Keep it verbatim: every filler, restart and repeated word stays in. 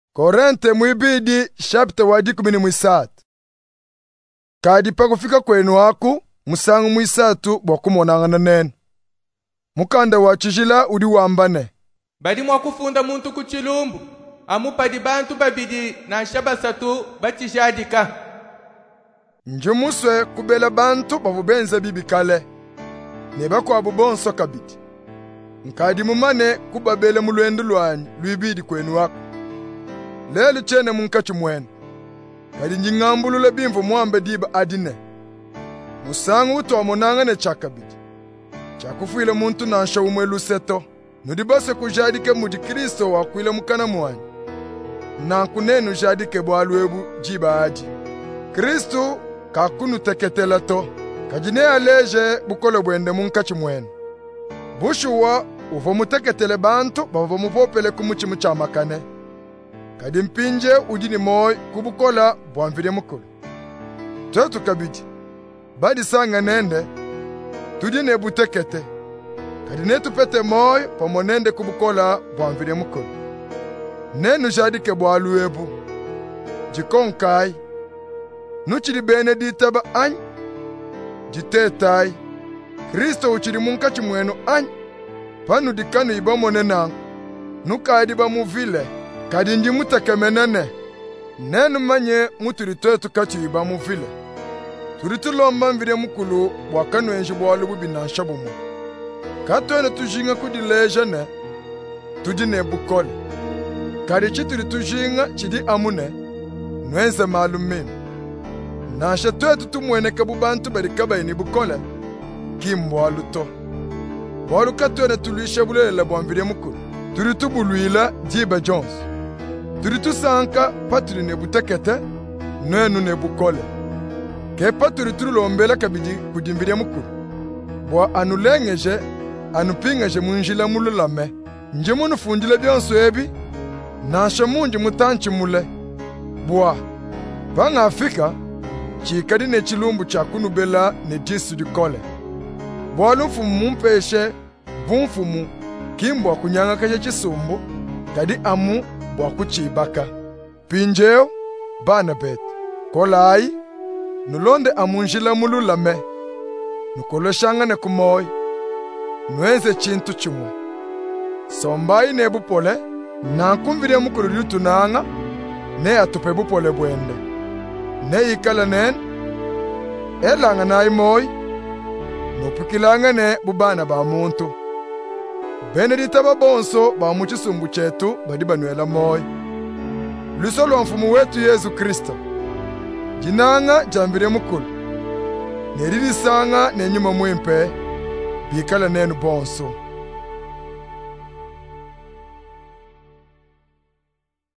Korente mwibidi chapter wadi kumini mwisatu. Kadi pa kufika kwenu waku musangu mwisatu bwakumonangana nene. Mukanda wa chijila udi wambane. Badi mwakufunda muntu kuchilumbu amupadi bantu babidi na shabasatu batijadika. Njumuswe kubela bantu bavubenza bibikale. Neba kwa bubonso kabidi. Nkadi mumane kubabele mulwendu lwanyi lwibidi kwenu waku. Lelu chene munkachi mwene. Kadi njingambulule bimvu mwambe diba adine. Musangu uto wamonangane chakabidi. Chakufuile muntu nansha umwelu seto. Nudibase kujadike mudi Kristo wakuile mukana mwanyi. Nankunenu jadike bwaluebu jiba adi. Kristo kakunu teketela to. Kajine aleje bukole bwende munkachi mwene. Bushuwa uvo muteketele bantu bavo mupopele kumuchi muchamakane. Kadi mpinje udini moi kubukola bwamvire mukulu. Tetu kabidi. Badi sanga nende. Tudine butekete. Kadi netu pete moi pamonende kubukola bwamvire mukulu. Nenu jadike bwaluebu. Jikonkai. Nuchiri benedita ba any. Jitetai. Kristo uchiri munkachi mwenu any. Panu dikanu ibamone nang. Nukadi ba muvile. Kadi nji mutakemenene. Nenu manye muturitetu kachi iba muvile. Turitu lomba mvire mukulu wakanu enji bwalubu binanshabu mu. Katwene tujinga kudileja ne. Tudine bukole. Kadi chituri tujinga chidi amune. Nwenze malumini. Nasha twetu tumwene kabubantu barikaba ini bukole. Kimbwalu to. Bwalu katwene tulisha bulela bwamvire mukulu. Turitu buluila Jiba Jones. Turitu sanka paturi nebutekete, nwenu nebukole. Ke paturi turu lombela kabidi kudimbiria mukuru. Bwa anulengeje, anupingeje munjila mululame. Nje munu fundile bionso ebi, nasha munji mutanchi mule. Bwa, panga Afrika, chikadi ne chilumbu chakunubela ne disu dikole. Bwa lumfumu mumpeshe, bumfumu, kimbwa kunyanga kaje chisumbu, kadi amu bwa kuchibaka. Pinjeo, bana bet. Kolai, nulonde amunjila mululame. Nukoloshanga ne kumoi. Nweze chintu chumwe. Sombai ne bupole, na kumvire mukuru yutunanga, ne atupe bupole bwende. Ne ikala nen, elanga na imoi, nupukilanga ne bubana ba muntu. Benedita babonso ba muchisumbu chetu badi banuela moi. Lusolo wa mfumu wetu Yesu Kristo. Jinanga jambire mukulu. Neririsanga nenyuma mwempe. Bikala nenu bonso.